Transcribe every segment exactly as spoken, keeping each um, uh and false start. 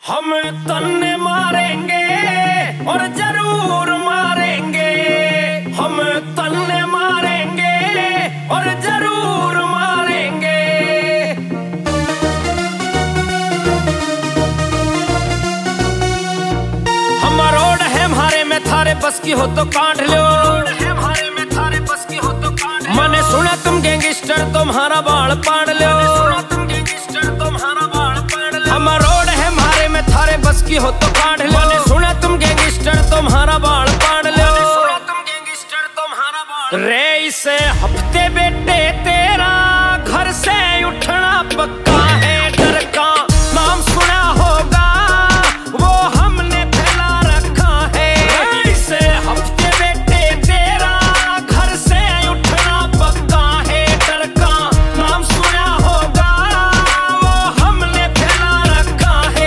हम तन्ने मारेंगे और जरूर मारेंगे, हम तन्ने मारेंगे और जरूर मारेंगे। हम रोड है हमारे में थारे बस की हो तो काट लो, हमारे में थारे बस की हो तो काट लो। मैंने सुना तुम गैंगस्टर तुम्हारा बाल पाड़ लो, तुम गैंगस्टर तुम्हारा बाल पाड़ लो। हम रोड है हमारे में थारे बस की हो तो काट लो। मैंने सुना तुम गैंगस्टर तुम्हारा बाल पाड़ लो, सुना तुम गैंगस्टर तुम्हारा बाल। रे इसे हफ्ते बेटे तेरा घर से उठना पक्का है, डर का नाम सुना होगा वो हमने फैला रखा है। इसे हफ्ते बेटे तेरा घर से उठना पक्का है, डर का नाम सुना होगा वो हमने फैला रखा है।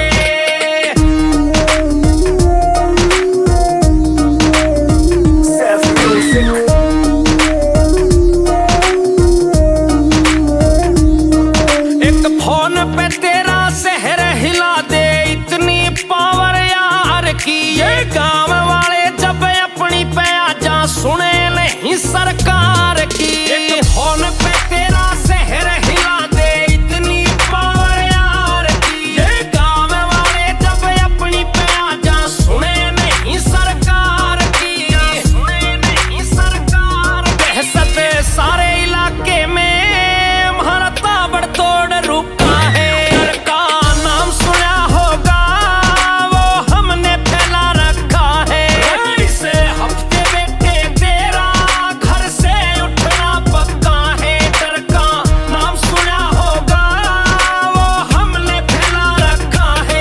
एक फोन पे तेरा शहर हिला दे, इतनी पावर यार की। ये गांव वाले जब अपनी पे आजा सुने नहीं सरकार की। एक फोन पे तेरा शहर हिला दे, इतनी पावर यार की। ये गांव वाले जब अपनी पे आजा सुने नहीं सरकार की, सुने नहीं सरकार। दहशत सारे इलाके में हमारा ताबड़तोड़ रुका है, डर का नाम सुना होगा वो हमने फैला रखा है। इसे हफ्ते बेटे तेरा घर से उठना पक्का है, डर का नाम सुना होगा वो हमने फैला रखा है।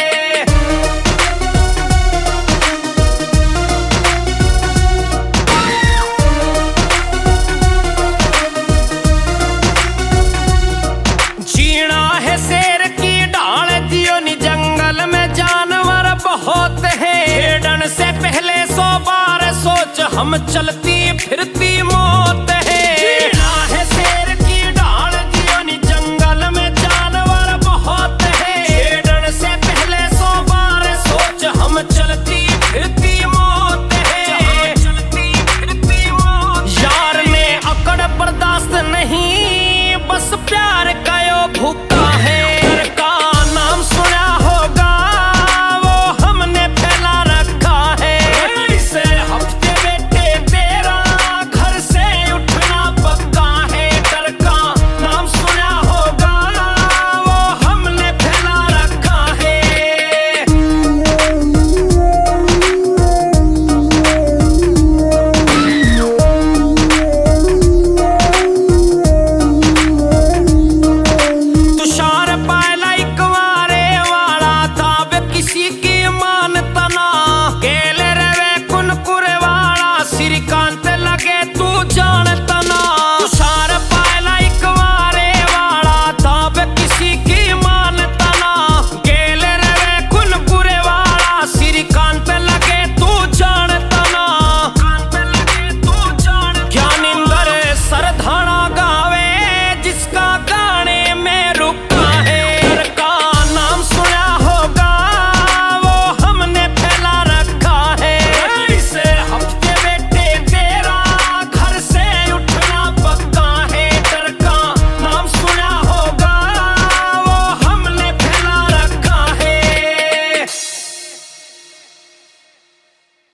जीना है शेर की ढाल दियो नी, जंगल में जानवर बहुत है। हिरन से पहले सौ बार सोच, हम चलती फिरती